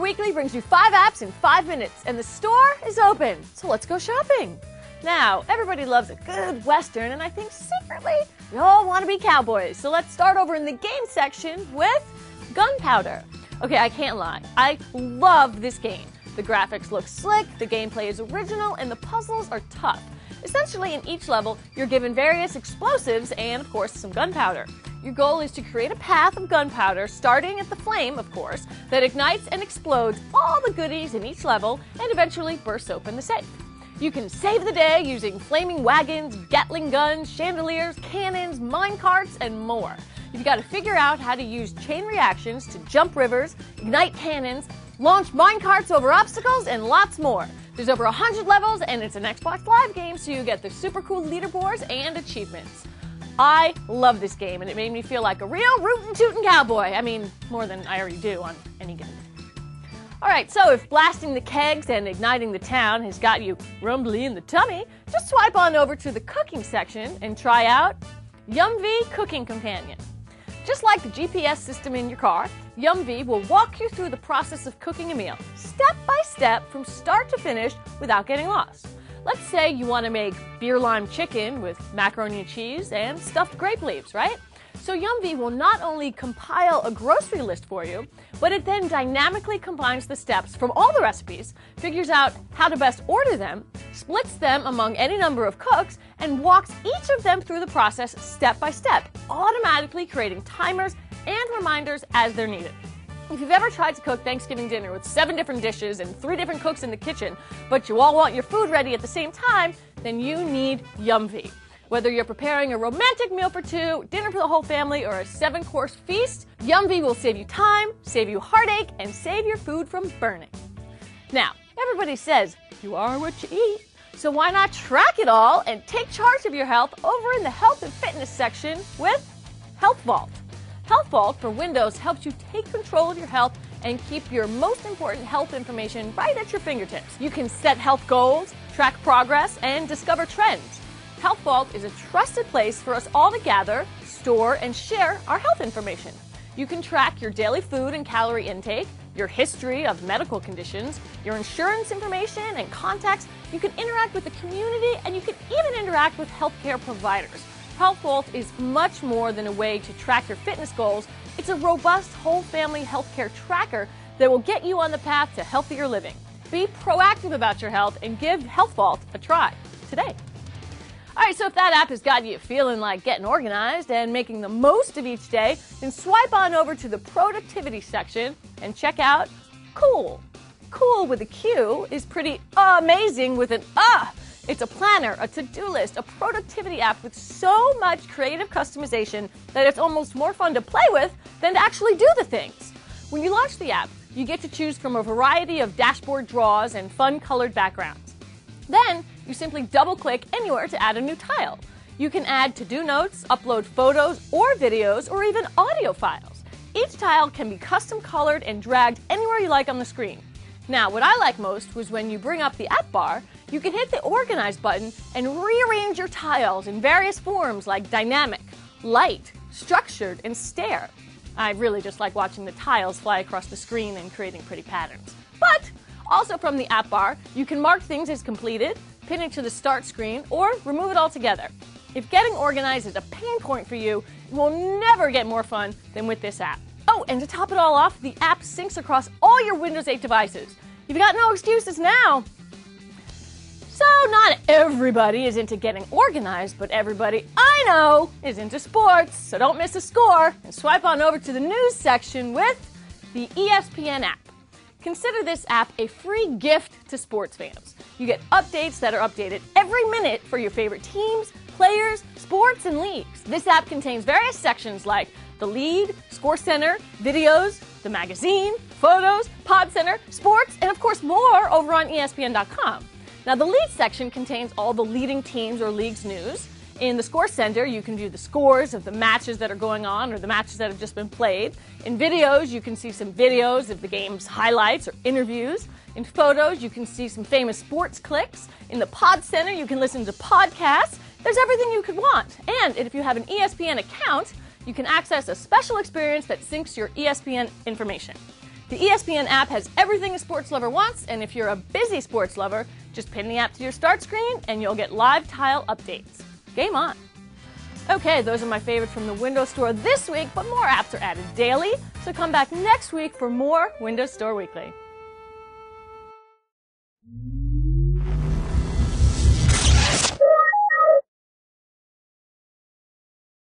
Weekly brings you 5 apps in 5 minutes, and the store is open. So let's go shopping. Now, everybody loves a good Western, and I think secretly we all want to be cowboys. So let's start over in the game section with Gunpowder. Okay, I can't lie. I love this game. The graphics look slick, the gameplay is original, and the puzzles are tough. Essentially, in each level, you're given various explosives and, of course, some gunpowder. Your goal is to create a path of gunpowder, starting at the flame, of course, that ignites and explodes all the goodies in each level and eventually bursts open the safe. You can save the day using flaming wagons, Gatling guns, chandeliers, cannons, minecarts, and more. You've got to figure out how to use chain reactions to jump rivers, ignite cannons, launch minecarts over obstacles, and lots more. There's over 100 levels, and it's an Xbox Live game, so you get the super cool leaderboards and achievements. I love this game, and it made me feel like a real rootin' tootin' cowboy. I mean, more than I already do on any given day. Alright, so if blasting the kegs and igniting the town has got you rumbly in the tummy, just swipe on over to the cooking section and try out YumV Cooking Companion. Just like the GPS system in your car, YumV will walk you through the process of cooking a meal, step by step from start to finish without getting lost. Let's say you want to make beer lime chicken with macaroni and cheese and stuffed grape leaves, right? So YumV will not only compile a grocery list for you, but it then dynamically combines the steps from all the recipes, figures out how to best order them, splits them among any number of cooks, and walks each of them through the process step by step, automatically creating timers and reminders as they're needed. If you've ever tried to cook Thanksgiving dinner with 7 different dishes and 3 different cooks in the kitchen, but you all want your food ready at the same time, then you need YumV. Whether you're preparing a romantic meal for 2, dinner for the whole family, or a 7-course feast, YumV will save you time, save you heartache, and save your food from burning. Now, everybody says you are what you eat, so why not track it all and take charge of your health over in the health and fitness section with Health Vault. Health Vault for Windows helps you take control of your health and keep your most important health information right at your fingertips. You can set health goals, track progress, and discover trends. Health Vault is a trusted place for us all to gather, store, and share our health information. You can track your daily food and calorie intake, your history of medical conditions, your insurance information and contacts. You can interact with the community, and you can even interact with healthcare providers. Health Vault is much more than a way to track your fitness goals. It's a robust whole family healthcare tracker that will get you on the path to healthier living. Be proactive about your health and give Health Vault a try today. Alright, so if that app has got you feeling like getting organized and making the most of each day, then swipe on over to the productivity section and check out Cool. Cool with a Q is pretty amazing with an It's a planner, a to-do list, a productivity app with so much creative customization that it's almost more fun to play with than to actually do the things. When you launch the app, you get to choose from a variety of dashboard draws and fun colored backgrounds. Then, you simply double-click anywhere to add a new tile. You can add to-do notes, upload photos or videos, or even audio files. Each tile can be custom colored and dragged anywhere you like on the screen. Now, what I like most was when you bring up the app bar, you can hit the Organize button and rearrange your tiles in various forms like dynamic, light, structured, and stair. I really just like watching the tiles fly across the screen and creating pretty patterns. But also from the app bar, you can mark things as completed, pin it to the start screen, or remove it altogether. If getting organized is a pain point for you, it will never get more fun than with this app. Oh, and to top it all off, the app syncs across all your Windows 8 devices. You've got no excuses now. So not everybody is into getting organized, but everybody I know is into sports. So don't miss a score and swipe on over to the news section with the ESPN app. Consider this app a free gift to sports fans. You get updates that are updated every minute for your favorite teams, players, sports, and leagues. This app contains various sections like the lead, score center, videos, the magazine, photos, pod center, sports, and of course more over on ESPN.com. Now the lead section contains all the leading teams or leagues news. In the Score Center, you can view the scores of the matches that are going on or the matches that have just been played. In videos, you can see some videos of the game's highlights or interviews. In photos, you can see some famous sports clips. In the Pod Center, you can listen to podcasts. There's everything you could want. And if you have an ESPN account, you can access a special experience that syncs your ESPN information. The ESPN app has everything a sports lover wants, and if you're a busy sports lover, just pin the app to your start screen and you'll get live tile updates. Game on! Okay, those are my favorites from the Windows Store this week, but more apps are added daily, so come back next week for more Windows Store Weekly.